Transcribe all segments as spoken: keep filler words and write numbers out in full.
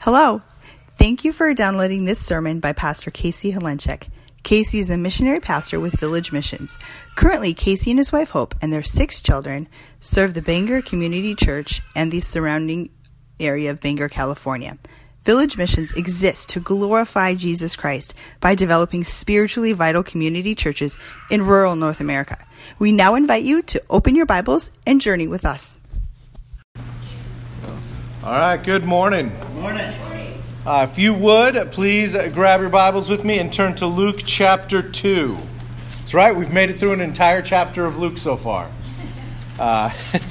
Hello. Thank you for downloading this sermon by Pastor Casey Helenchek. Casey is a missionary pastor with Village Missions. Currently, Casey and his wife Hope and their six children serve the Bangor Community Church and the surrounding area of Bangor, California. Village Missions exists to glorify Jesus Christ by developing spiritually vital community churches in rural North America. We now invite you to open your Bibles and journey with us. All right, good morning. Good morning. Uh, if you would, please grab your Bibles with me and turn to Luke chapter two. That's right, we've made it through an entire chapter of Luke so far. Uh,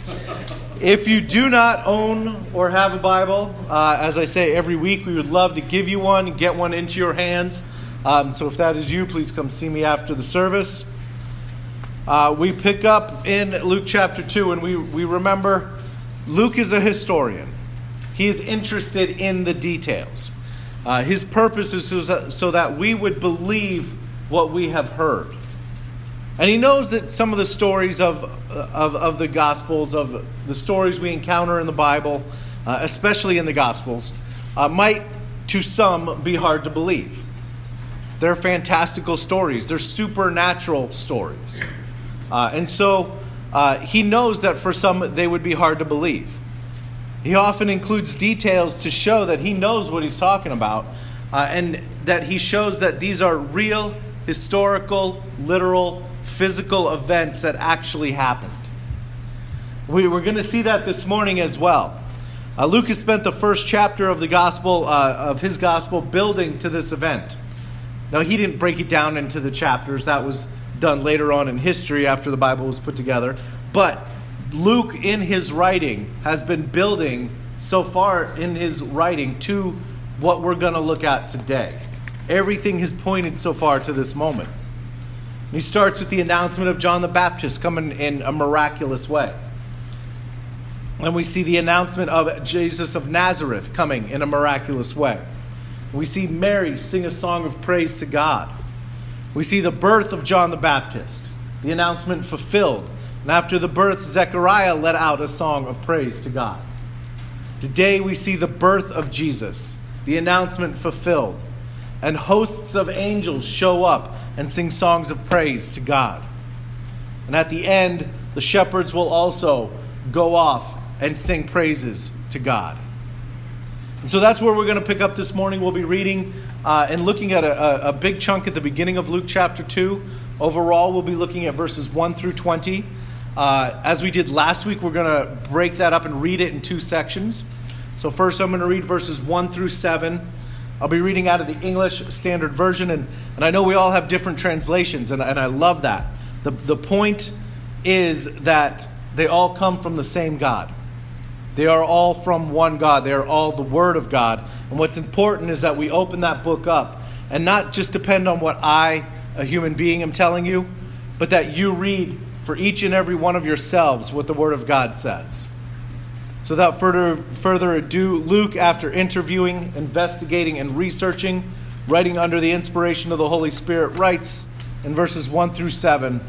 if you do not own or have a Bible, uh, as I say every week, we would love to give you one and get one into your hands. Um, so if that is you, please come see me after the service. Uh, we pick up in Luke chapter two, and we, we remember Luke is a historian. He is interested in the details. Uh, his purpose is so that, so that we would believe what we have heard. And he knows that some of the stories of, of, of the Gospels, of the stories we encounter in the Bible, uh, especially in the Gospels, uh, might to some be hard to believe. They're fantastical stories. They're supernatural stories. Uh, and so uh, he knows that for some they would be hard to believe. He often includes details to show that he knows what he's talking about, uh, and that he shows that these are real, historical, literal, physical events that actually happened. We, we're going to see that this morning as well. Uh, Luke has spent the first chapter of the gospel, uh, of his gospel, building to this event. Now, he didn't break it down into the chapters. That was done later on in history after the Bible was put together. But Luke, in his writing, has been building so far in his writing to what we're going to look at today. Everything has pointed so far to this moment. He starts with the announcement of John the Baptist coming in a miraculous way. And we see the announcement of Jesus of Nazareth coming in a miraculous way. We see Mary sing a song of praise to God. We see the birth of John the Baptist, the announcement fulfilled. And after the birth, Zechariah let out a song of praise to God. Today we see the birth of Jesus, the announcement fulfilled. And hosts of angels show up and sing songs of praise to God. And at the end, the shepherds will also go off and sing praises to God. And so that's where we're going to pick up this morning. We'll be reading uh, and looking at a, a, a big chunk at the beginning of Luke chapter two. Overall, we'll be looking at verses one through twenty. Uh, as we did last week, we're going to break that up and read it in two sections. So first I'm going to read verses one through seven. I'll be reading out of the English Standard Version, and, and I know we all have different translations, and, and I love that. The, the point is that they all come from the same God. They are all from one God. They are all the Word of God. And what's important is that we open that book up and not just depend on what I, a human being, am telling you, but that you read for each and every one of yourselves what the Word of God says. So without further, further ado, Luke, after interviewing, investigating, and researching, writing under the inspiration of the Holy Spirit, writes in verses one through seven,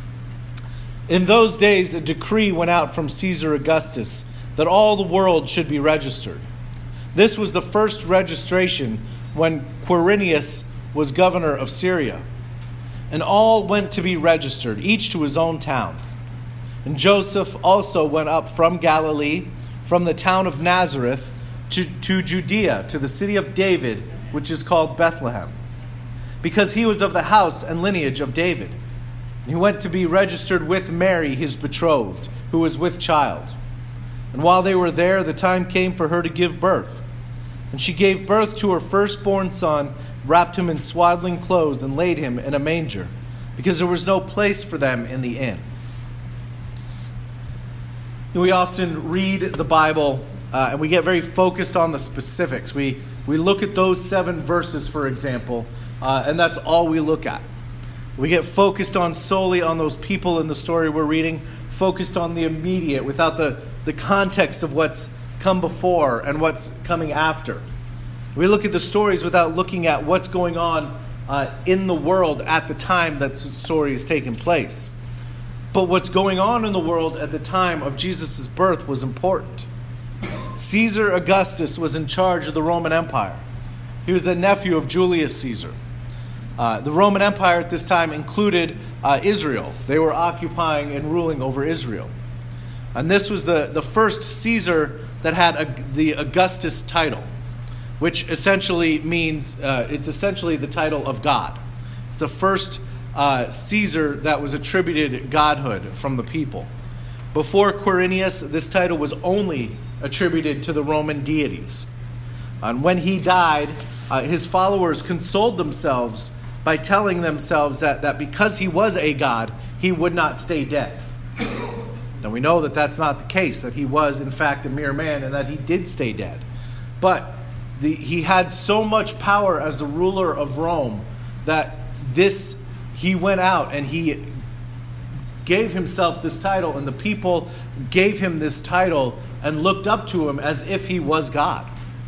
"In those days a decree went out from Caesar Augustus that all the world should be registered. This was the first registration when Quirinius was governor of Syria. And all went to be registered, each to his own town. And Joseph also went up from Galilee, from the town of Nazareth, to, to Judea, to the city of David, which is called Bethlehem, because he was of the house and lineage of David. And he went to be registered with Mary, his betrothed, who was with child. And while they were there, the time came for her to give birth. And she gave birth to her firstborn son, wrapped him in swaddling clothes, and laid him in a manger, because there was no place for them in the inn." We often read the Bible uh, and we get very focused on the specifics. We we look at those seven verses, for example, uh, and that's all we look at. We get focused on solely on those people in the story we're reading, focused on the immediate without the, the context of what's come before and what's coming after. We look at the stories without looking at what's going on uh, in the world at the time that the story is taking place. But what's going on in the world at the time of Jesus' birth was important. Caesar Augustus was in charge of the Roman Empire. He was the nephew of Julius Caesar. Uh, the Roman Empire at this time included uh, Israel. They were occupying and ruling over Israel. And this was the, the first Caesar that had a, the Augustus title, which essentially means, uh, it's essentially the title of God. It's the first uh, Caesar that was attributed godhood from the people. Before Quirinius, this title was only attributed to the Roman deities. And when he died, uh, his followers consoled themselves by telling themselves that, that because he was a god, he would not stay dead. Now we know that that's not the case, that he was in fact a mere man and that he did stay dead. But the, he had so much power as the ruler of Rome that this, he went out and he gave himself this title, and the people gave him this title and looked up to him as if he was God.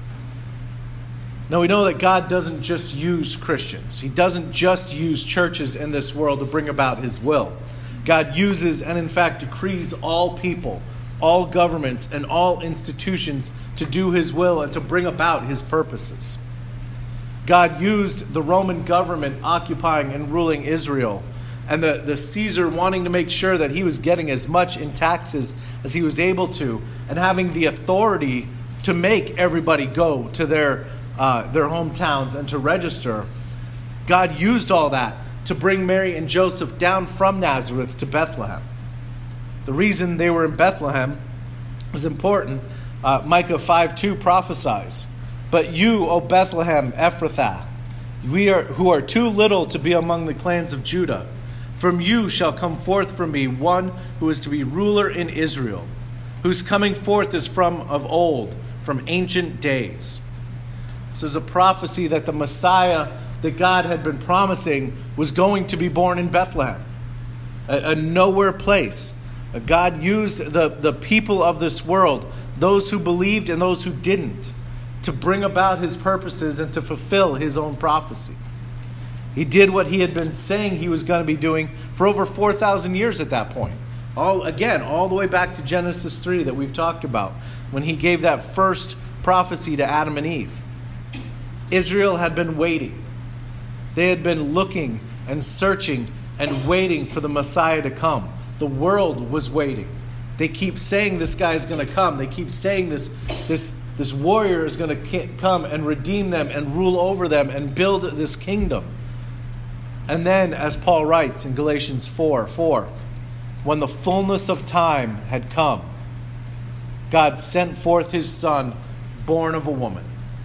Now we know that God doesn't just use Christians. He doesn't just use churches in this world to bring about his will. God uses and in fact decrees all people, all governments, and all institutions to do his will and to bring about his purposes. God used the Roman government occupying and ruling Israel, and the, the Caesar wanting to make sure that he was getting as much in taxes as he was able to, and having the authority to make everybody go to their uh, their hometowns and to register. God used all that to bring Mary and Joseph down from Nazareth to Bethlehem. The reason they were in Bethlehem is important. Uh, Micah five two prophesies, "But you, O Bethlehem Ephrathah, we are who are too little to be among the clans of Judah, from you shall come forth from me one who is to be ruler in Israel, whose coming forth is from of old, from ancient days." This is a prophecy that the Messiah that God had been promising was going to be born in Bethlehem, a, a nowhere place. God used the, the people of this world, those who believed and those who didn't, to bring about his purposes and to fulfill his own prophecy. He did what he had been saying he was going to be doing for over four thousand years at that point. All again, all the way back to Genesis three that we've talked about, when he gave that first prophecy to Adam and Eve. Israel had been waiting. They had been looking and searching and waiting for the Messiah to come. The world was waiting. They keep saying this guy is going to come. They keep saying this, this, this warrior is going to come and redeem them and rule over them and build this kingdom. And then, as Paul writes in Galatians four four, when the fullness of time had come, God sent forth his Son, born of a woman.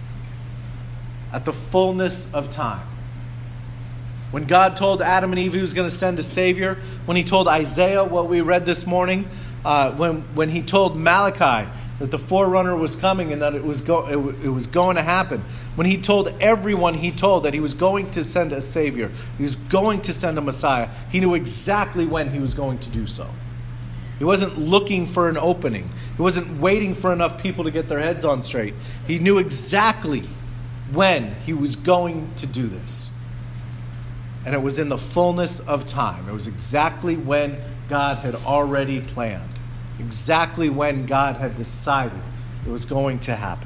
At the fullness of time. When God told Adam and Eve he was going to send a Savior, when he told Isaiah what we read this morning, uh, when, when he told Malachi that the forerunner was coming and that it was, go, it, it was going to happen, when he told everyone he told that he was going to send a Savior, he was going to send a Messiah, he knew exactly when he was going to do so. He wasn't looking for an opening. He wasn't waiting for enough people to get their heads on straight. He knew exactly when he was going to do this. And it was in the fullness of time. It was exactly when God had already planned. Exactly when God had decided it was going to happen.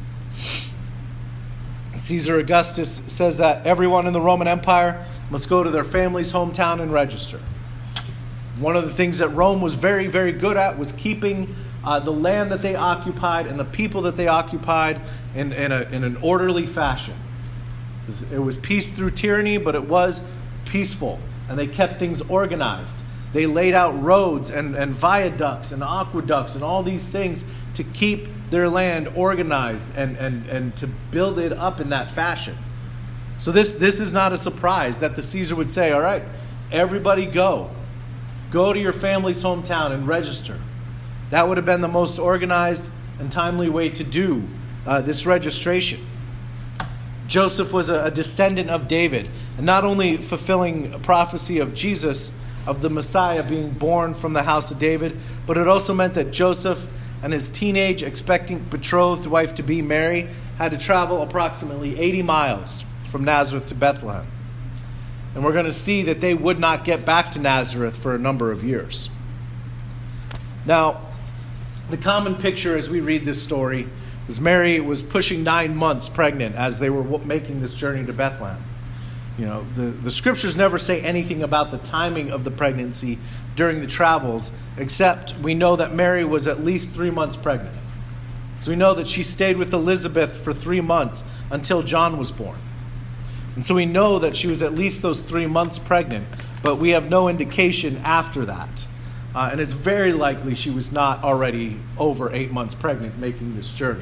Caesar Augustus says that everyone in the Roman Empire must go to their family's hometown and register. One of the things that Rome was very, very good at was keeping uh, the land that they occupied and the people that they occupied in, in, a, in an orderly fashion. It was, it was peace through tyranny, but it was peaceful, and they kept things organized. They laid out roads and, and viaducts and aqueducts and all these things to keep their land organized and, and, and to build it up in that fashion. So this, this is not a surprise that the Caesar would say, all right, everybody go. Go to your family's hometown and register. That would have been the most organized and timely way to do uh, this registration. Joseph was a, a descendant of David, and not only fulfilling a prophecy of Jesus, of the Messiah being born from the house of David, but it also meant that Joseph and his teenage expecting betrothed wife to be Mary had to travel approximately eighty miles from Nazareth to Bethlehem. And we're going to see that they would not get back to Nazareth for a number of years. Now, The common picture as we read this story was Mary was pushing nine months pregnant as they were making this journey to Bethlehem. You know, the, the scriptures never say anything about the timing of the pregnancy during the travels, except we know that Mary was at least three months pregnant. So we know that she stayed with Elizabeth for three months until John was born. And so we know that she was at least those three months pregnant, but we have no indication after that. Uh, and it's very likely she was not already over eight months pregnant making this journey.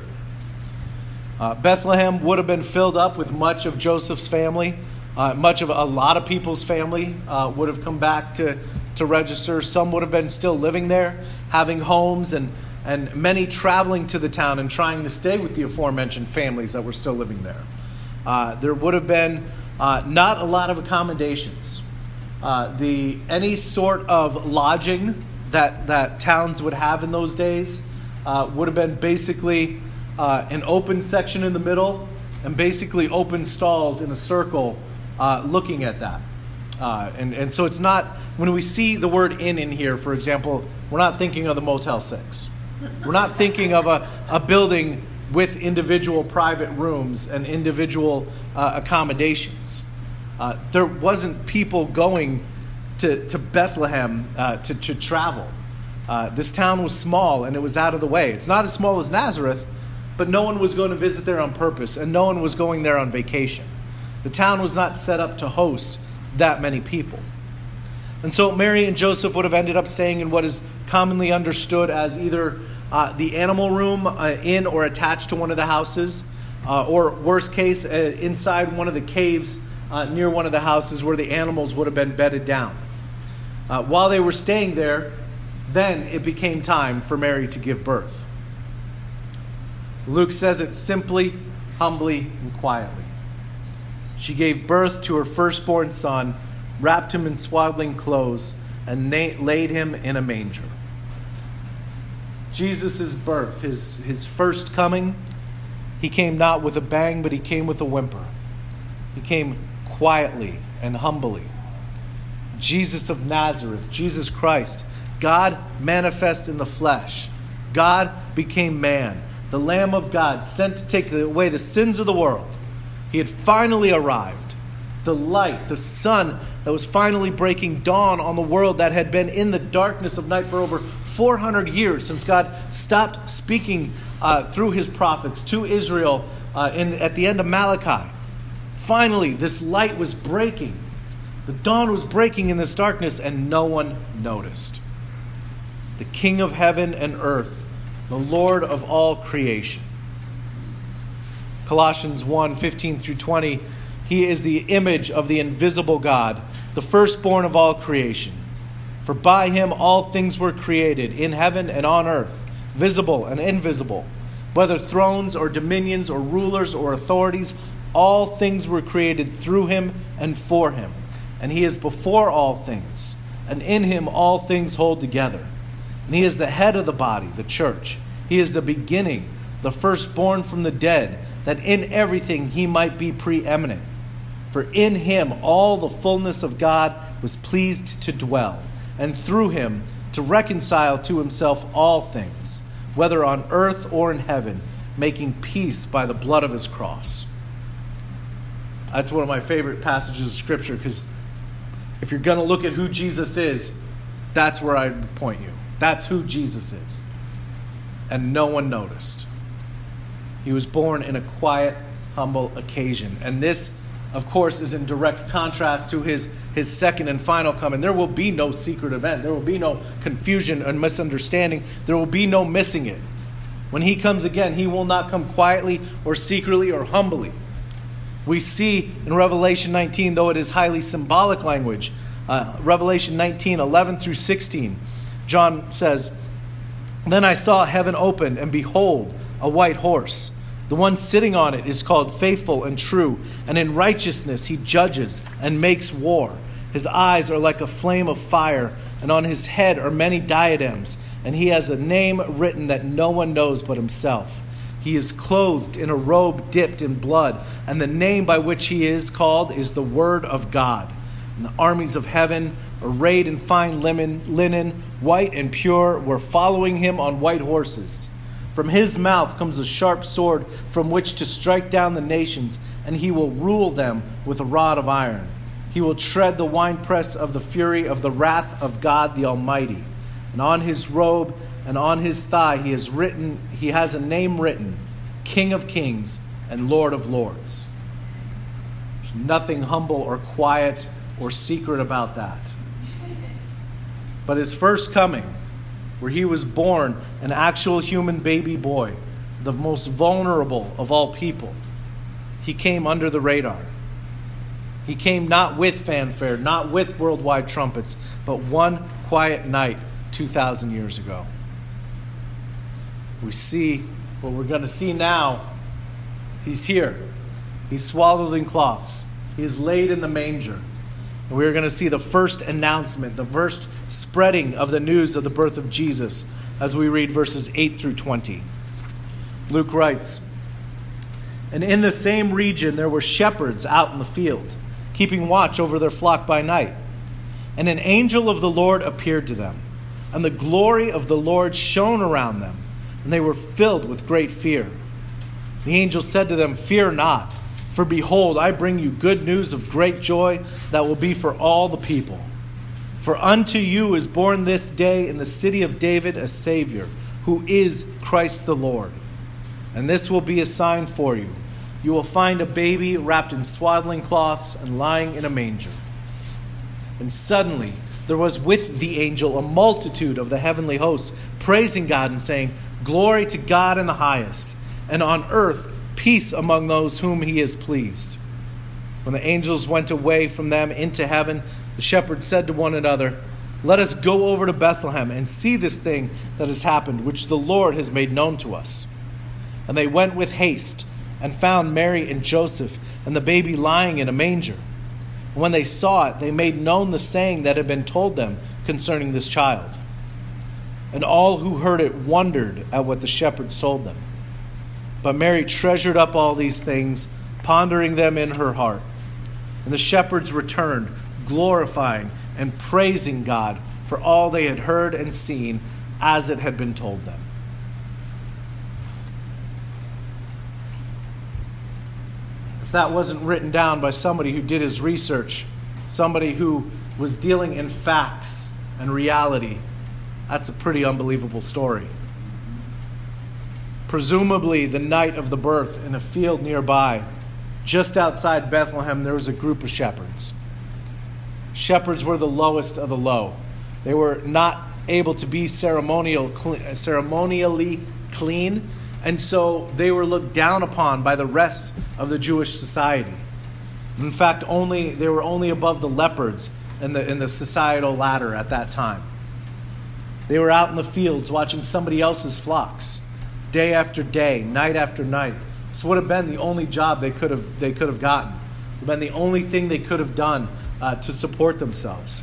Uh, Bethlehem would have been filled up with much of Joseph's family. Uh, much of a lot of people's family uh, would have come back to, to register. Some would have been still living there, having homes, and, and many traveling to the town and trying to stay with the aforementioned families that were still living there. Uh, there would have been uh, not a lot of accommodations. Uh, the any sort of lodging that, that towns would have in those days uh, would have been basically uh, an open section in the middle and basically open stalls in a circle uh, looking at that. Uh, and, and so it's not, when we see the word inn in here, for example, we're not thinking of the Motel six. We're not thinking of a, a building with individual private rooms and individual uh, accommodations. Uh, there wasn't people going to, to Bethlehem uh, to, to travel. Uh, this town was small and it was out of the way. It's not as small as Nazareth, but no one was going to visit there on purpose and no one was going there on vacation. The town was not set up to host that many people. And so Mary and Joseph would have ended up staying in what is commonly understood as either uh, the animal room uh, in or attached to one of the houses, uh, or worst case, uh, inside one of the caves uh, near one of the houses where the animals would have been bedded down. Uh, while they were staying there, then it became time for Mary to give birth. Luke says it simply, humbly, and quietly. She gave birth to her firstborn son, wrapped him in swaddling clothes, and na- laid him in a manger. Jesus' birth, his, his first coming, he came not with a bang, but he came with a whimper. He came quietly and humbly. Jesus of Nazareth, Jesus Christ, God manifest in the flesh. God became man, the Lamb of God, sent to take away the sins of the world. He had finally arrived. The light, the sun that was finally breaking dawn on the world that had been in the darkness of night for over four hundred years since God stopped speaking uh, through his prophets to Israel uh, in, at the end of Malachi. Finally, this light was breaking. The dawn was breaking in this darkness and no one noticed. The King of heaven and earth, the Lord of all creation. Colossians one, fifteen through twenty, he is the image of the invisible God, the firstborn of all creation. For by him all things were created, in heaven and on earth, visible and invisible. Whether thrones or dominions or rulers or authorities, all things were created through him and for him. And he is before all things, and in him all things hold together. And he is the head of the body, the church. He is the beginning, the firstborn from the dead, that in everything he might be preeminent. For in him all the fullness of God was pleased to dwell, and through him to reconcile to himself all things, whether on earth or in heaven, making peace by the blood of his cross. That's one of my favorite passages of Scripture, because if you're going to look at who Jesus is, that's where I would point you. That's who Jesus is. And no one noticed. He was born in a quiet, humble occasion. And this, of course, is in direct contrast to his, his second and final coming. There will be no secret event. There will be no confusion and misunderstanding. There will be no missing it. When he comes again, he will not come quietly or secretly or humbly. We see in Revelation nineteen, though it is highly symbolic language, uh, Revelation nineteen, eleven through sixteen, John says, "Then I saw heaven opened, and behold, a white horse. The one sitting on it is called Faithful and True, and in righteousness he judges and makes war. His eyes are like a flame of fire, and on his head are many diadems, and he has a name written that no one knows but himself. He is clothed in a robe dipped in blood, and the name by which he is called is the Word of God. And the armies of heaven arrayed in fine linen, linen, white and pure, were following him on white horses. From his mouth comes a sharp sword from which to strike down the nations, and he will rule them with a rod of iron. He will tread the winepress of the fury of the wrath of God the Almighty. And on his robe and on his thigh he has written, he has a name written, King of Kings and Lord of Lords. There's nothing humble or quiet or secret about that. But his first coming, where he was born an actual human baby boy, the most vulnerable of all people, he came under the radar. He came not with fanfare, not with worldwide trumpets, but one quiet night two thousand years ago. We see what we're going to see now. He's here. He's swaddled in cloths. He is laid in the manger. And we're going to see the first announcement, the first spreading of the news of the birth of Jesus as we read verses eight through twenty. Luke writes, "And in the same region there were shepherds out in the field, keeping watch over their flock by night. And an angel of the Lord appeared to them, and the glory of the Lord shone around them, and they were filled with great fear. The angel said to them, 'Fear not, for behold, I bring you good news of great joy that will be for all the people. For unto you is born this day in the city of David a Savior, who is Christ the Lord. And this will be a sign for you. You will find a baby wrapped in swaddling cloths and lying in a manger.' And suddenly there was with the angel a multitude of the heavenly host, praising God and saying, 'Glory to God in the highest, and on earth peace among those whom he is pleased.' When the angels went away from them into heaven, the shepherds said to one another, 'Let us go over to Bethlehem and see this thing that has happened, which the Lord has made known to us.' And they went with haste and found Mary and Joseph and the baby lying in a manger. And when they saw it, they made known the saying that had been told them concerning this child. And all who heard it wondered at what the shepherds told them. But Mary treasured up all these things, pondering them in her heart. And the shepherds returned, glorifying and praising God for all they had heard and seen as it had been told them." If that wasn't written down by somebody who did his research, somebody who was dealing in facts and reality, that's a pretty unbelievable story. Presumably the night of the birth, in a field nearby, just outside Bethlehem, there was a group of shepherds. Shepherds were the lowest of the low. They were not able to be ceremonial, ceremonially clean, and so they were looked down upon by the rest of the Jewish society. In fact, only they were only above the leopards in the in the societal ladder at that time. They were out in the fields watching somebody else's flocks, day after day, night after night. This would have been the only job they could have they could have gotten. It would have been the only thing they could have done uh, to support themselves.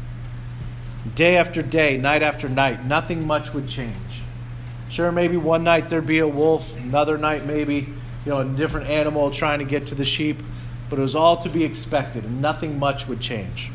Day after day, night after night, nothing much would change. Sure, maybe one night there'd be a wolf, another night maybe, you know, a different animal trying to get to the sheep, but it was all to be expected, and nothing much would change.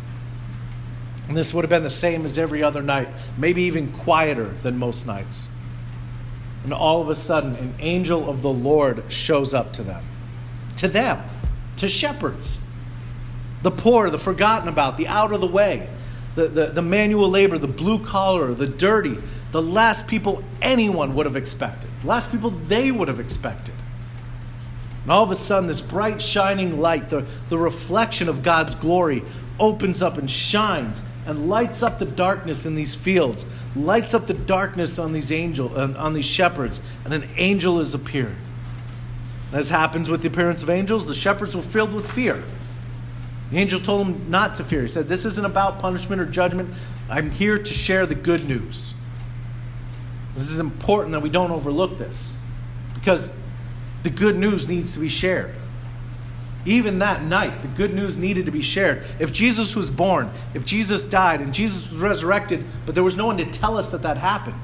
And this would have been the same as every other night, maybe even quieter than most nights. And all of a sudden, an angel of the Lord shows up to them. To them, to shepherds. The poor, the forgotten about, the out of the way, the, the, the manual labor, the blue collar, the dirty, the last people anyone would have expected, the last people they would have expected. And all of a sudden, this bright, shining light, the, the reflection of God's glory, opens up and shines and lights up the darkness in these fields, lights up the darkness on these angel, on, on these shepherds, and an angel is appearing. As happens with the appearance of angels, the shepherds were filled with fear. The angel told them not to fear. He said, "This isn't about punishment or judgment. I'm here to share the good news." This is important that we don't overlook this, because the good news needs to be shared. Even that night, the good news needed to be shared. If Jesus was born, if Jesus died, and Jesus was resurrected, but there was no one to tell us that that happened,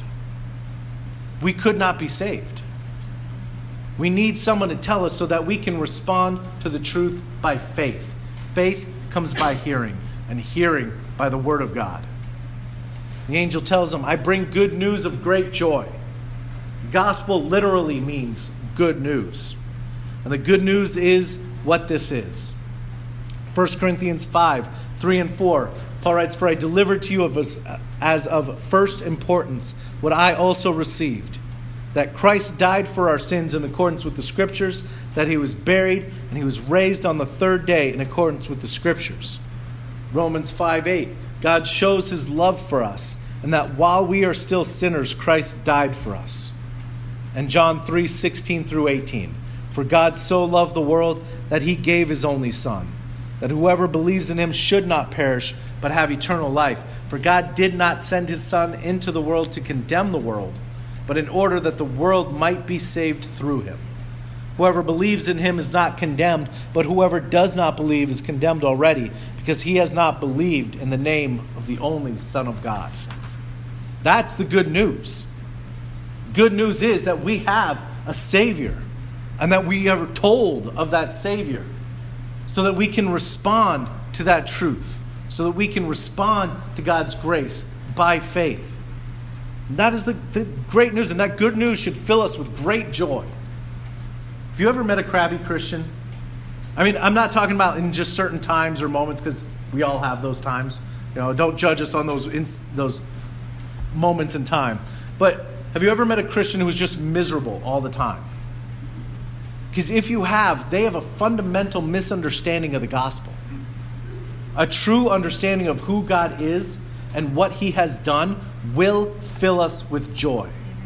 we could not be saved. We need someone to tell us so that we can respond to the truth by faith. Faith comes by hearing, and hearing by the word of God. The angel tells him, I bring good news of great joy. Gospel literally means good news. And the good news is what this is. First Corinthians five, three and four, Paul writes, For I delivered to you of as, as of first importance what I also received, that Christ died for our sins in accordance with the Scriptures, that he was buried, and he was raised on the third day in accordance with the Scriptures. Romans five eight, God shows his love for us, and that while we are still sinners, Christ died for us. And John three sixteen through eighteen, For God so loved the world that he gave his only Son, that whoever believes in him should not perish, but have eternal life. For God did not send his Son into the world to condemn the world, but in order that the world might be saved through him. Whoever believes in him is not condemned, but whoever does not believe is condemned already, because he has not believed in the name of the only Son of God. That's the good news. Good news is that we have a Savior, and that we are told of that Savior, so that we can respond to that truth, so that we can respond to God's grace by faith. And that is the, the great news, and that good news should fill us with great joy. Have you ever met a crabby Christian? I mean, I'm not talking about in just certain times or moments, because we all have those times. You know, don't judge us on those in, those moments in time. But have you ever met a Christian who's just miserable all the time? Because if you have, they have a fundamental misunderstanding of the gospel. A true understanding of who God is and what he has done will fill us with joy.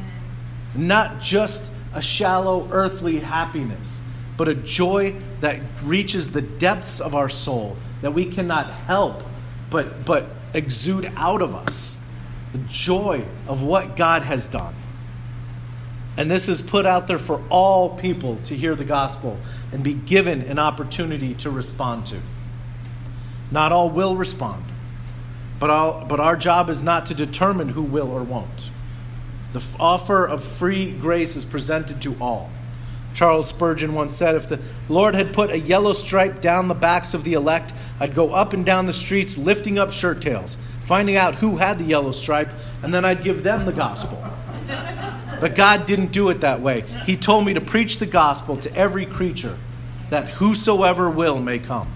Not just a shallow earthly happiness, but a joy that reaches the depths of our soul, that we cannot help but, but exude out of us. The joy of what God has done. And this is put out there for all people to hear the gospel and be given an opportunity to respond to. Not all will respond, but, all, but our job is not to determine who will or won't. The offer of free grace is presented to all. Charles Spurgeon once said, if the Lord had put a yellow stripe down the backs of the elect, I'd go up and down the streets lifting up shirt tails, finding out who had the yellow stripe, and then I'd give them the gospel. But God didn't do it that way. He told me to preach the gospel to every creature, that whosoever will may come.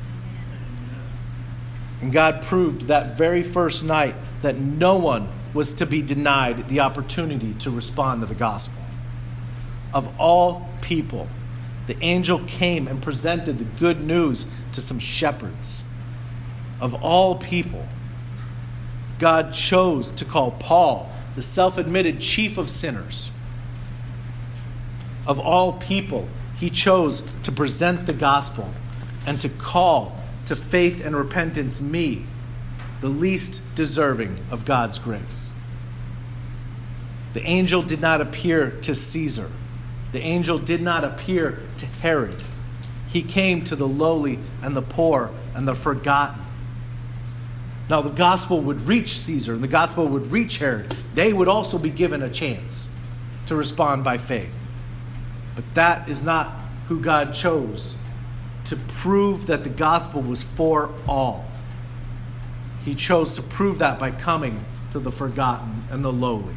And God proved that very first night that no one was to be denied the opportunity to respond to the gospel. Of all people, the angel came and presented the good news to some shepherds. Of all people, God chose to call Paul the self-admitted chief of sinners. Of all people, he chose to present the gospel and to call to faith and repentance me, the least deserving of God's grace. The angel did not appear to Caesar. The angel did not appear to Herod. He came to the lowly and the poor and the forgotten. Now, the gospel would reach Caesar and the gospel would reach Herod. They would also be given a chance to respond by faith. But that is not who God chose to prove that the gospel was for all. He chose to prove that by coming to the forgotten and the lowly.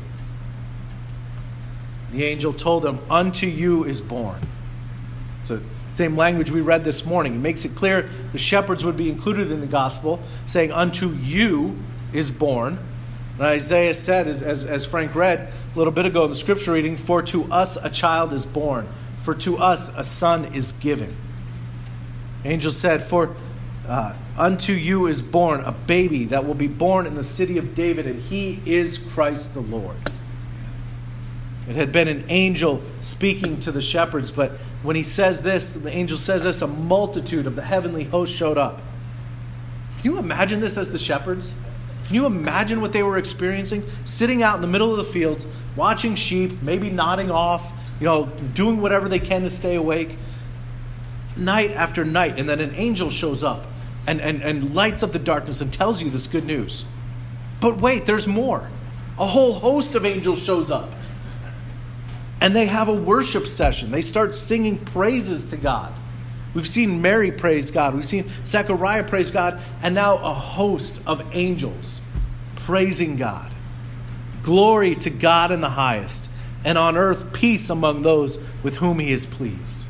The angel told them, unto you is born. It's the same language we read this morning. It makes it clear the shepherds would be included in the gospel, saying, unto you is born. And Isaiah said, as, as, as Frank read a little bit ago in the scripture reading, for to us a child is born, for to us a son is given. The angel said, for uh, unto you is born a baby that will be born in the city of David, and he is Christ the Lord. It had been an angel speaking to the shepherds, but when he says this, the angel says this, a multitude of the heavenly host showed up. Can you imagine this as the shepherds? Can you imagine what they were experiencing? Sitting out in the middle of the fields, watching sheep, maybe nodding off, you know, doing whatever they can to stay awake, night after night, and then an angel shows up and, and, and lights up the darkness and tells you this good news. But wait, there's more. A whole host of angels shows up. And they have a worship session. They start singing praises to God. We've seen Mary praise God. We've seen Zechariah praise God. And now a host of angels praising God. Glory to God in the highest, and on earth peace among those with whom he is pleased.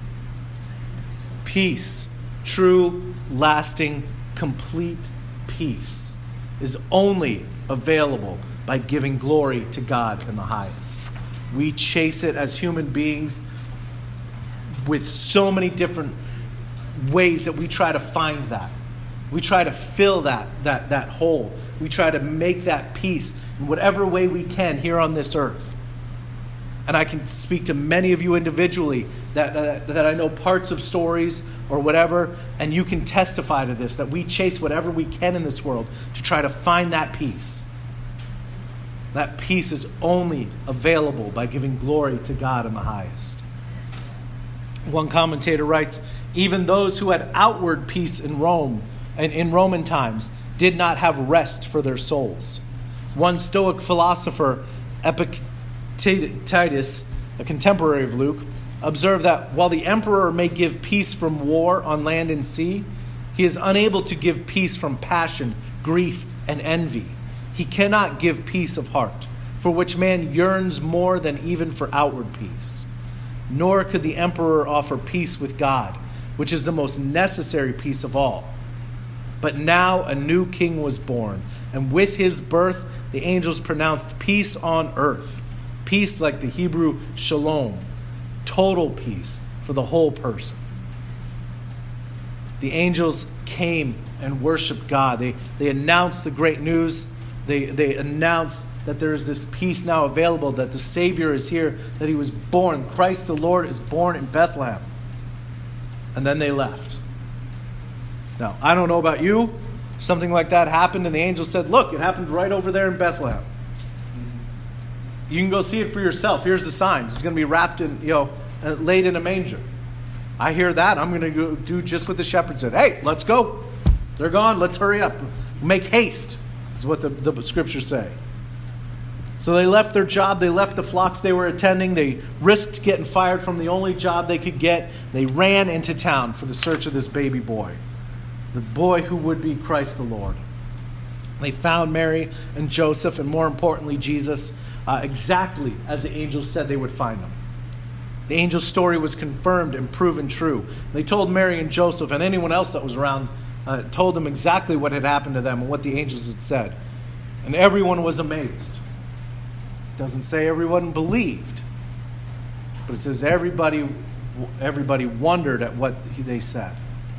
Peace, true, lasting, complete peace, is only available by giving glory to God in the highest. We chase it as human beings with so many different ways that we try to find that. We try to fill that, that, that hole. We try to make that peace in whatever way we can here on this earth. And I can speak to many of you individually that, uh, that I know parts of stories or whatever, and you can testify to this, that we chase whatever we can in this world to try to find that peace. That peace is only available by giving glory to God in the highest. One commentator writes, even those who had outward peace in Rome and in Roman times did not have rest for their souls. One Stoic philosopher, Epictetus, a contemporary of Luke, observed that while the emperor may give peace from war on land and sea, he is unable to give peace from passion, grief, and envy. He cannot give peace of heart, for which man yearns more than even for outward peace. Nor could the emperor offer peace with God, which is the most necessary peace of all. But now a new king was born, and with his birth the angels pronounced peace on earth. Peace like the Hebrew shalom, total peace for the whole person. The angels came and worshiped God. They, they announced the great news. They, they announced that there is this peace now available, that the Savior is here, that he was born. Christ the Lord is born in Bethlehem. And then they left. Now, I don't know about you. Something like that happened, and the angel said, look, it happened right over there in Bethlehem. You can go see it for yourself. Here's the signs. It's going to be wrapped in, you know, laid in a manger. I hear that. I'm going to go do just what the shepherd said. Hey, let's go. They're gone. Let's hurry up. Make haste, is what the, the scriptures say. So they left their job. They left the flocks they were attending. They risked getting fired from the only job they could get. They ran into town for the search of this baby boy, the boy who would be Christ the Lord. They found Mary and Joseph, and more importantly, Jesus, uh, exactly as the angels said they would find him. The angel's story was confirmed and proven true. They told Mary and Joseph and anyone else that was around, uh, told them exactly what had happened to them and what the angels had said. And everyone was amazed. It doesn't say everyone believed, but it says everybody, everybody wondered at what they said.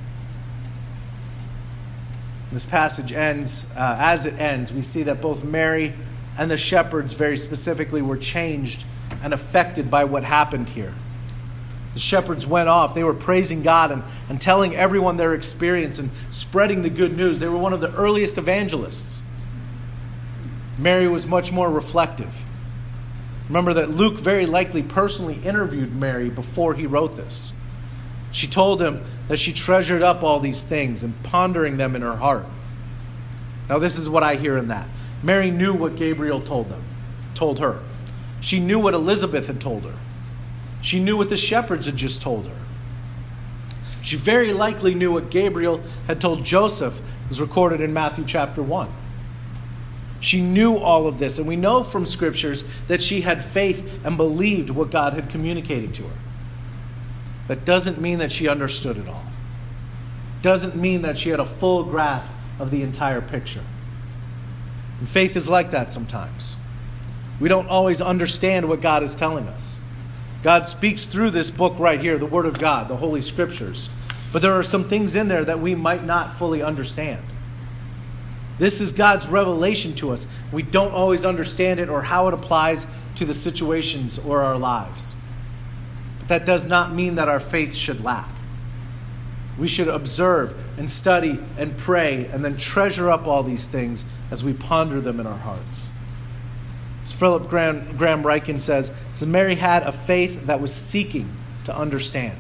This passage ends, uh, as it ends, we see that both Mary and the shepherds very specifically were changed and affected by what happened here. The shepherds went off. They were praising God and, and telling everyone their experience and spreading the good news. They were one of the earliest evangelists. Mary was much more reflective. Remember that Luke very likely personally interviewed Mary before he wrote this. She told him that she treasured up all these things and pondering them in her heart. Now this is what I hear in that. Mary knew what Gabriel told them, told her. She knew what Elizabeth had told her. She knew what the shepherds had just told her. She very likely knew what Gabriel had told Joseph, as recorded in Matthew chapter one. She knew all of this, and we know from scriptures that she had faith and believed what God had communicated to her. That doesn't mean that she understood it all. Doesn't mean that she had a full grasp of the entire picture. And faith is like that sometimes. We don't always understand what God is telling us. God speaks through this book right here, the Word of God, the Holy Scriptures. But there are some things in there that we might not fully understand. This is God's revelation to us. We don't always understand it or how it applies to the situations or our lives. But that does not mean that our faith should lack. We should observe and study and pray and then treasure up all these things as we ponder them in our hearts. As Philip Graham, Graham Ryken says, so Mary had a faith that was seeking to understand.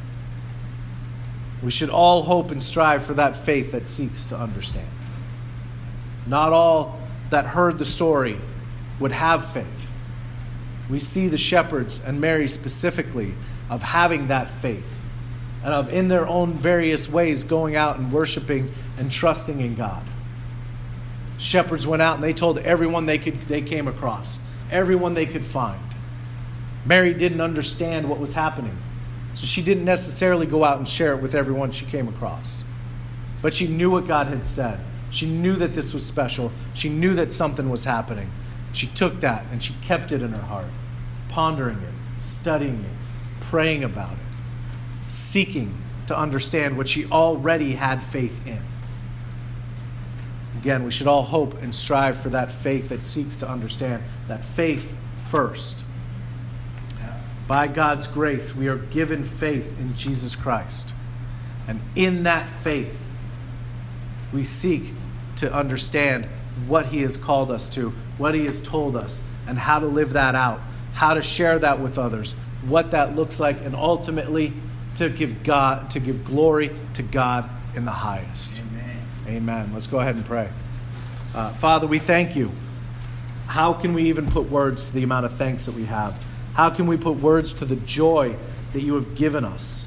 We should all hope and strive for that faith that seeks to understand. Not all that heard the story would have faith. We see the shepherds and Mary specifically of having that faith. and of in their own various ways going out and worshiping and trusting in God. Shepherds went out and they told everyone they could they came across, everyone they could find. Mary didn't understand what was happening, so she didn't necessarily go out and share it with everyone she came across. But she knew what God had said. She knew that this was special. She knew that something was happening. She took that and she kept it in her heart, pondering it, studying it, praying about it, seeking to understand what she already had faith in. Again, we should all hope and strive for that faith that seeks to understand, that faith first. By God's grace, we are given faith in Jesus Christ. And in that faith, we seek to understand what he has called us to, what he has told us, and how to live that out, how to share that with others, what that looks like, and ultimately to give God, to give glory to God in the highest. Amen. Amen. Let's go ahead and pray. Uh, Father, we thank you. How can we even put words to the amount of thanks that we have? How can we put words to the joy that you have given us?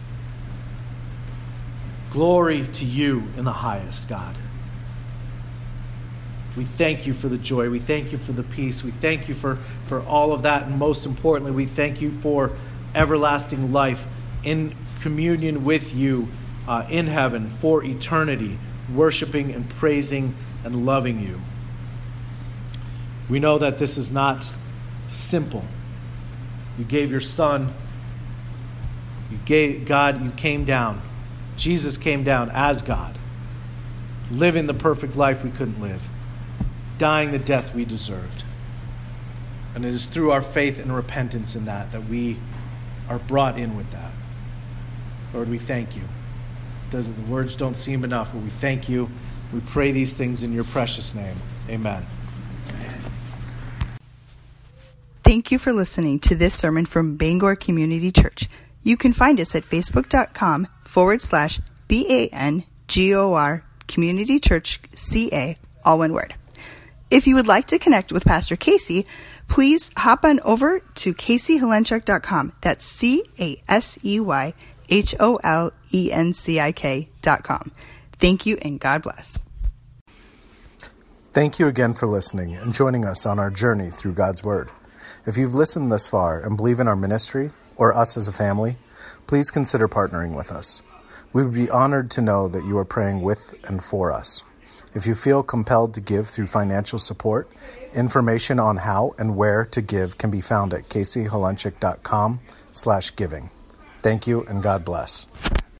Glory to you in the highest, God. We thank you for the joy. We thank you for the peace. We thank you for, for all of that. And most importantly, we thank you for everlasting life in communion with you uh, in heaven for eternity, worshiping and praising and loving you. We know that this is not simple. You gave your son. You gave God, you came down. Jesus came down as God, living the perfect life we couldn't live, dying the death we deserved. And it is through our faith and repentance in that that we are brought in with that. Lord, we thank you. Does the words don't seem enough, but we thank you. We pray these things in your precious name. Amen. Thank you for listening to this sermon from Bangor Community Church. You can find us at facebook.com forward slash B-A-N-G-O-R Community Church C-A, all one word. If you would like to connect with Pastor Casey, please hop on over to casey holenchik dot com. That's C A S E Y H O L E N C I K dot com. Thank you and God bless. Thank you again for listening and joining us on our journey through God's Word. If you've listened thus far and believe in our ministry or us as a family, please consider partnering with us. We would be honored to know that you are praying with and for us. If you feel compelled to give through financial support, information on how and where to give can be found at casey holenchik dot com slash giving. Thank you and God bless.